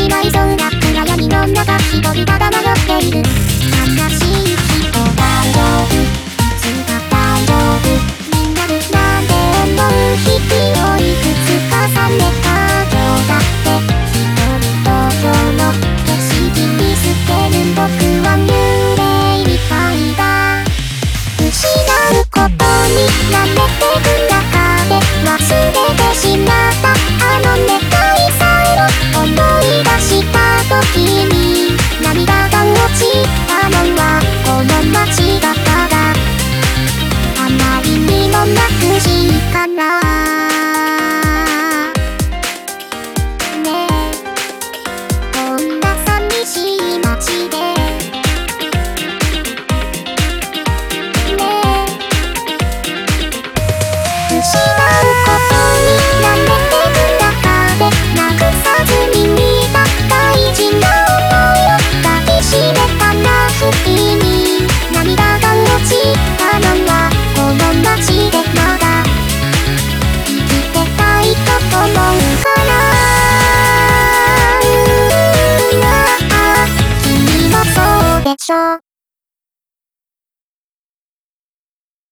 しまいそうな暗闇の中一人ただ迷っている。悲しい人大丈夫、いつか大丈夫になるなんて思う日々をいくつか重ねた今日だって一人東京の景色見捨てる僕は幽霊みたいだ。失うことに慣れてく中で忘れてしまったあの願いさえも思い出した時に涙が落ちたのはこの街だからあまりにも眩しいからねえこんな寂しい街で失うことに慣れてく中でなくさずに見た大事な想いを抱きしめたな不意に涙が落ちたのはこの街でまだ生きてたいと思うから君もそうでしょ。